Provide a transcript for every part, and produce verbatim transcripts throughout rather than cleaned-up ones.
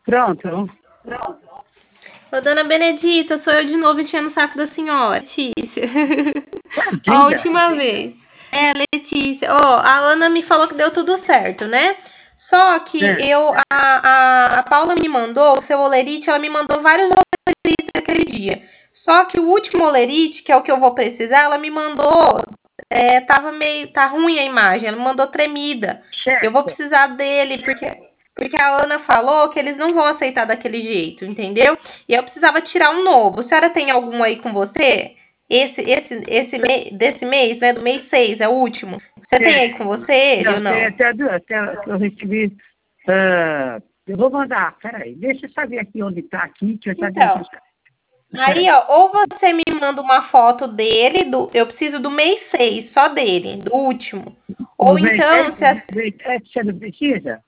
Pronto. Ô, dona Benedita, sou eu de novo enchendo o saco da senhora. Letícia. Diga. A última vez. É, Letícia. Ó, a Ana me falou que deu tudo certo, né? Só que É. eu, a, a, a Paula me mandou, o seu olerite, ela me mandou vários olerites aquele dia. Só que o último olerite, que é o que eu vou precisar, ela me mandou, é, tava meio, tá ruim a imagem, ela me mandou tremida. Certo. Eu vou precisar dele, porque, porque a Ana falou que eles não vão aceitar daquele jeito, entendeu? E eu precisava tirar um novo. A senhora tem algum aí com você? Esse, esse, esse mês, desse mês, né? Do mês seis, é o último. Você tem aí com você ele não, ou não? Tem até, duas, até eu recebi. Uh, eu vou mandar, peraí, deixa eu saber aqui onde está aqui, que eu já Então, aí, ó, ou você me manda uma foto dele, do, eu preciso do mês seis, só dele, do último. Ou então, se a, você não precisa?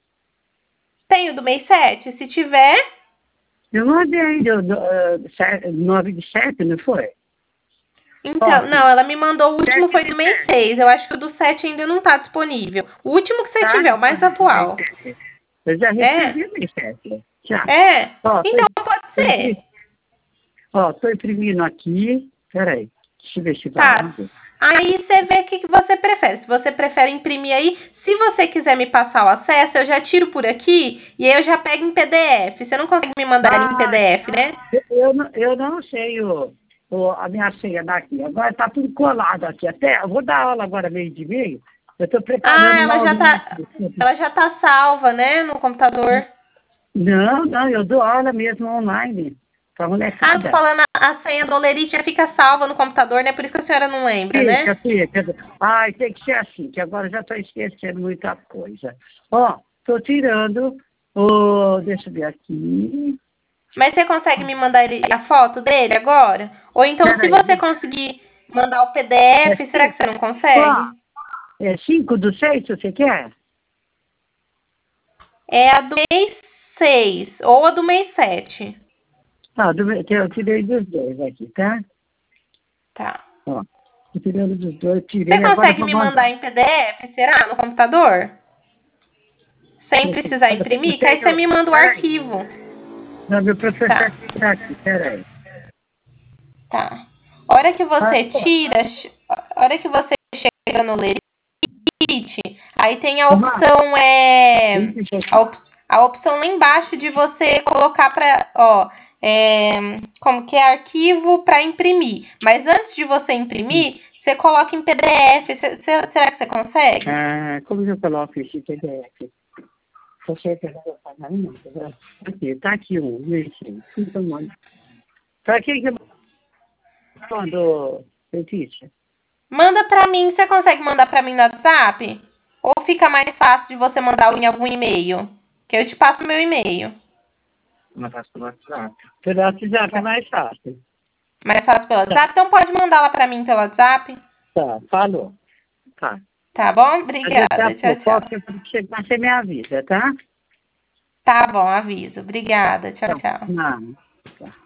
tem o do mês sete, se tiver, Eu mandei do, do, uh, nove de sete, não foi? então, Ótimo. não, ela me mandou, o último Sete foi de do mês sete. seis, eu acho que o do sete ainda não tá disponível. O último que você Tá, tiver, o mais atual. eu já É? recebi o mês sete. Já. É? Ó, Então, tô, pode tô ser. imprim- ó, tô imprimindo aqui, peraí, deixa eu ver se vai. Tá. Aí você vê o que que você prefere. Se você prefere imprimir aí, se você quiser me passar o acesso, eu já tiro por aqui e aí eu já pego em P D F. Você não consegue me mandar ele em Ah, P D F, né? eu, não- eu não sei o, o, a minha senha daqui. Agora tá tudo colado aqui. Até, eu vou dar aula agora meio de meio. Eu estou preparando Ah, uma ela já aulinha tá, aqui. ela já tá salva, né, no computador. Não, não, eu dou aula mesmo online. Pra Ah, tô molecada. falando, a, a senha do Olerite já fica salva no computador, né? Por isso que a senhora não lembra, Fica, né? fica. Ai, tem que ser assim, que agora eu já estou esquecendo muita coisa. Ó, estou tirando o... Deixa eu ver aqui. Mas você consegue me mandar ele, a foto dele agora? Ou então, se Peraí. você conseguir mandar o P D F, É será que você não consegue? Ó, é cinco do seis, você quer? É a do mês seis ou a do mês sete. Ah, do, eu tirei dos dois aqui, tá? Tá. Ó, tô tirando dos dois, tirei, Você agora eu consegue vou me mandar mandar. em P D F, será? No computador? Sem precisar imprimir? Que aí você me manda o Peraí. arquivo. Não, meu professor Tá. está aqui, peraí. Tá. A hora que você Ah, tira, a hora que você chega no Lerite, aí tem a Tomás, opção, é, deixa eu a, aqui. op, a opção lá embaixo de você colocar para, ó, é, como que é arquivo para imprimir. Mas antes de você imprimir, você coloca em P D F. Cê, cê, será que você consegue? Ah, como eu coloco esse P D F? Você quer que eu faça não? Aqui, tá aqui um, esse. Então, mano. Pra que que eu mando, Letícia? Manda para mim. Você consegue mandar para mim no WhatsApp? Ou fica mais fácil de você mandar em algum e-mail? Que eu te passo meu e-mail. Não faço pelo WhatsApp. Pelo WhatsApp é mais fácil. Mais fácil pelo WhatsApp? Então pode mandar lá para mim pelo WhatsApp. Tá, falou. Tá. Tá bom? Mas Obrigada. daqui a Tchau, pouco, tchau. qualquer coisa que chegar, você me avisa, tá? Tá bom, aviso. Obrigada. Tchau, Então, tchau. não. Tá.